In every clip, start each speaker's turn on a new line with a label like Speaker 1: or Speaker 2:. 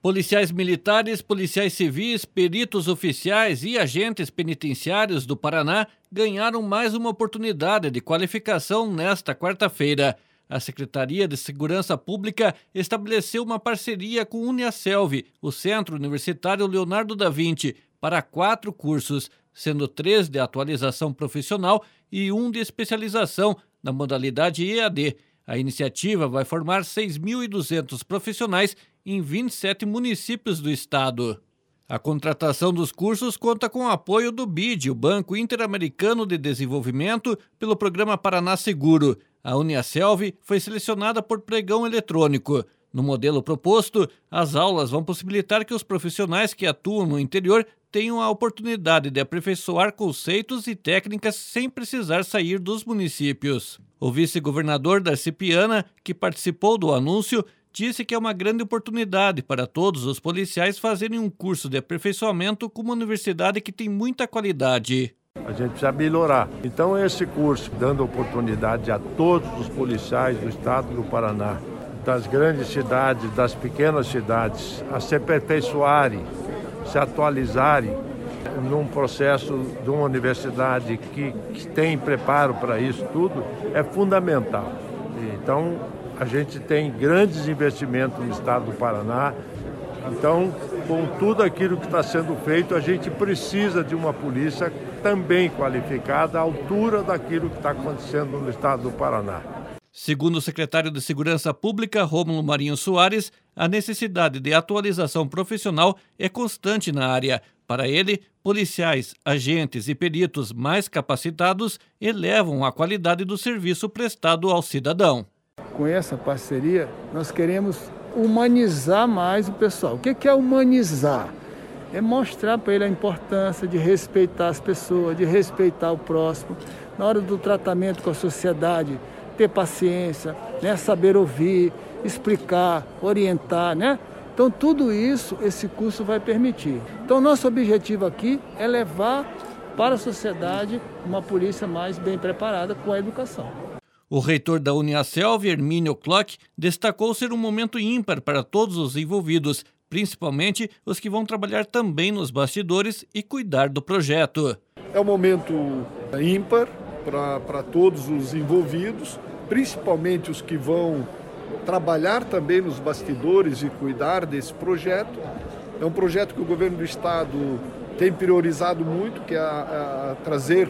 Speaker 1: Policiais militares, policiais civis, peritos oficiais e agentes penitenciários do Paraná ganharam mais uma oportunidade de qualificação nesta quarta-feira. A Secretaria de Segurança Pública estabeleceu uma parceria com o Uniaselv, o Centro Universitário Leonardo da Vinci, para 4 cursos, sendo 3 de atualização profissional e 1 de especialização na modalidade EAD. A iniciativa vai formar 6.200 profissionais em 27 municípios do estado. A contratação dos cursos conta com o apoio do BID, o Banco Interamericano de Desenvolvimento, pelo programa Paraná Seguro. A Uniaselv foi selecionada por pregão eletrônico. No modelo proposto, as aulas vão possibilitar que os profissionais que atuam no interior tenham a oportunidade de aperfeiçoar conceitos e técnicas sem precisar sair dos municípios. O vice-governador Darcy Piana, que participou do anúncio, disse que é uma grande oportunidade para todos os policiais fazerem um curso de aperfeiçoamento com uma universidade que tem muita qualidade.
Speaker 2: A gente precisa melhorar. Então esse curso, dando oportunidade a todos os policiais do estado do Paraná, das grandes cidades, das pequenas cidades, a se aperfeiçoarem, se atualizarem num processo de uma universidade que tem preparo para isso tudo, é fundamental. Então, a gente tem grandes investimentos no estado do Paraná. Então, com tudo aquilo que está sendo feito, a gente precisa de uma polícia também qualificada à altura daquilo que está acontecendo no estado do Paraná.
Speaker 1: Segundo o secretário de Segurança Pública, Rômulo Marinho Soares, a necessidade de atualização profissional é constante na área. Para ele, policiais, agentes e peritos mais capacitados elevam a qualidade do serviço prestado ao cidadão.
Speaker 3: Com essa parceria, nós queremos humanizar mais o pessoal. O que é humanizar? É mostrar para ele a importância de respeitar as pessoas, de respeitar o próximo. Na hora do tratamento com a sociedade, ter paciência, né? Saber ouvir, explicar, orientar, né? Então, tudo isso, esse curso vai permitir. Então, nosso objetivo aqui é levar para a sociedade uma polícia mais bem preparada com a educação.
Speaker 1: O reitor da Uniaselv, Hermínio Klock, destacou ser um momento ímpar para todos os envolvidos, principalmente os que vão trabalhar também nos bastidores e cuidar do projeto.
Speaker 4: É um momento ímpar para todos os envolvidos, principalmente os que vão trabalhar também nos bastidores e cuidar desse projeto. É um projeto que o governo do estado tem priorizado muito, que é trazer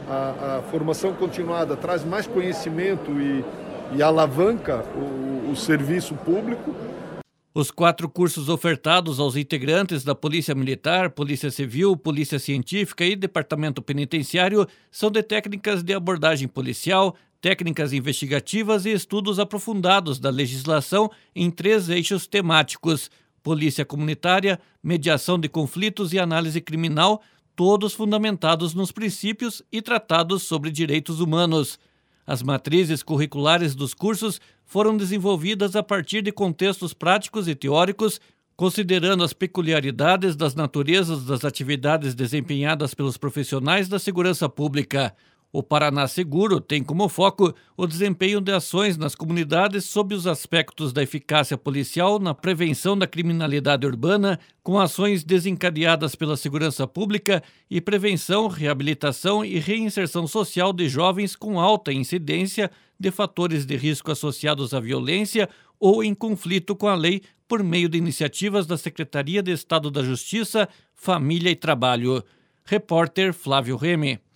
Speaker 4: a formação continuada, traz mais conhecimento e alavanca o serviço público.
Speaker 1: Os 4 cursos ofertados aos integrantes da Polícia Militar, Polícia Civil, Polícia Científica e Departamento Penitenciário são de técnicas de abordagem policial, técnicas investigativas e estudos aprofundados da legislação em 3 eixos temáticos: polícia comunitária, mediação de conflitos e análise criminal, todos fundamentados nos princípios e tratados sobre direitos humanos. As matrizes curriculares dos cursos foram desenvolvidas a partir de contextos práticos e teóricos, considerando as peculiaridades das naturezas das atividades desempenhadas pelos profissionais da segurança pública. O Paraná Seguro tem como foco o desempenho de ações nas comunidades sob os aspectos da eficácia policial na prevenção da criminalidade urbana, com ações desencadeadas pela segurança pública e prevenção, reabilitação e reinserção social de jovens com alta incidência de fatores de risco associados à violência ou em conflito com a lei por meio de iniciativas da Secretaria de Estado da Justiça, Família e Trabalho. Repórter Flávio Reme.